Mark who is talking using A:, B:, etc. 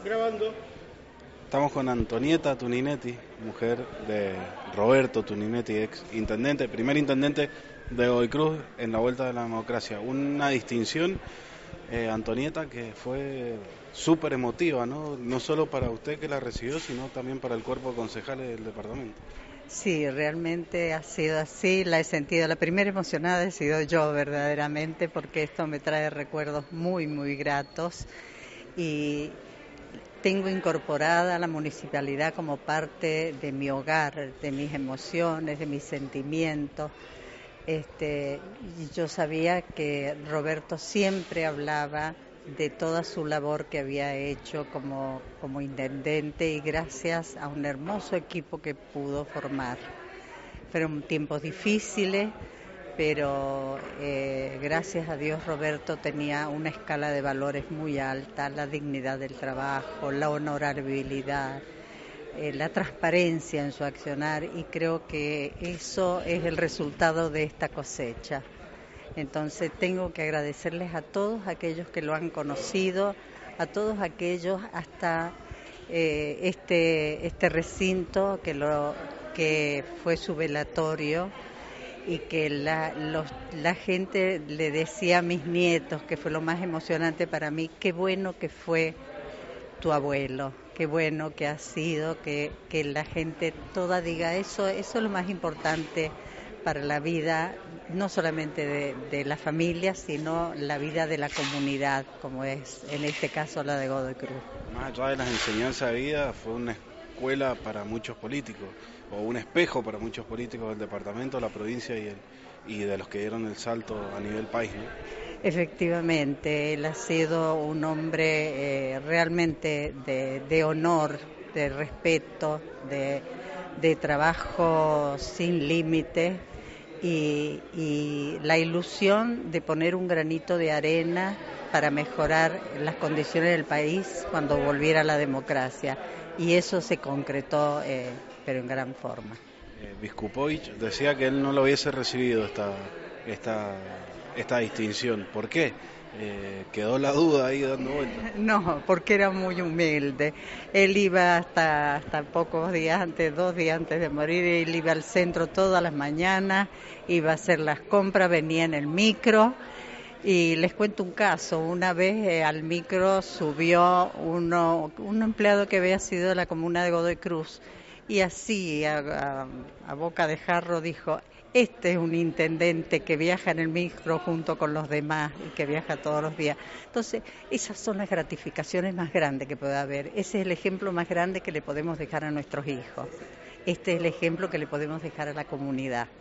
A: Grabando. Estamos con Antonieta Tuninetti, mujer de Roberto Tuninetti, ex intendente, primer intendente de Godoy Cruz en la Vuelta de la Democracia. Una distinción, Antonieta, que fue súper emotiva, ¿no? No solo para usted que la recibió, sino también para el cuerpo de concejales del departamento.
B: Sí, realmente ha sido así, la he sentido, la primera emocionada he sido yo verdaderamente, porque esto me trae recuerdos muy, muy gratos y tengo incorporada la municipalidad como parte de mi hogar, de mis emociones, de mis sentimientos. Y yo sabía que Roberto siempre hablaba de toda su labor que había hecho como intendente y gracias a un hermoso equipo que pudo formar. Fueron tiempos difíciles, pero gracias a Dios Roberto tenía una escala de valores muy alta, la dignidad del trabajo, la honorabilidad, la transparencia en su accionar, y creo que eso es el resultado de esta cosecha. Entonces tengo que agradecerles a todos aquellos que lo han conocido, a todos aquellos hasta este recinto que fue su velatorio, y que la gente le decía a mis nietos, que fue lo más emocionante para mí: qué bueno que fue tu abuelo, qué bueno que ha sido, que la gente toda diga eso. Eso es lo más importante para la vida, no solamente de la familia, sino la vida de la comunidad, como es en este caso la de Godoy Cruz.
A: Más allá de las enseñanzas de vida, fue una escuela para muchos políticos, o un espejo para muchos políticos del departamento, la provincia y de los que dieron el salto a nivel país, ¿no?
B: Efectivamente, él ha sido un hombre realmente de honor, de respeto, de trabajo sin límite y la ilusión de poner un granito de arena para mejorar las condiciones del país cuando volviera la democracia. Y eso se concretó, pero en gran forma.
A: Viskupovich decía que él no lo hubiese recibido esta distinción. ¿Por qué? Quedó la duda ahí dando vueltas.
B: No, porque era muy humilde. Él iba hasta pocos días antes, 2 días antes de morir, él iba al centro todas las mañanas, iba a hacer las compras, venía en el micro. Y les cuento un caso: una vez al micro subió un empleado que había sido de la comuna de Godoy Cruz, y así a boca de jarro dijo: este es un intendente que viaja en el micro junto con los demás y que viaja todos los días. Entonces, esas son las gratificaciones más grandes que puede haber. Ese es el ejemplo más grande que le podemos dejar a nuestros hijos. Este es el ejemplo que le podemos dejar a la comunidad.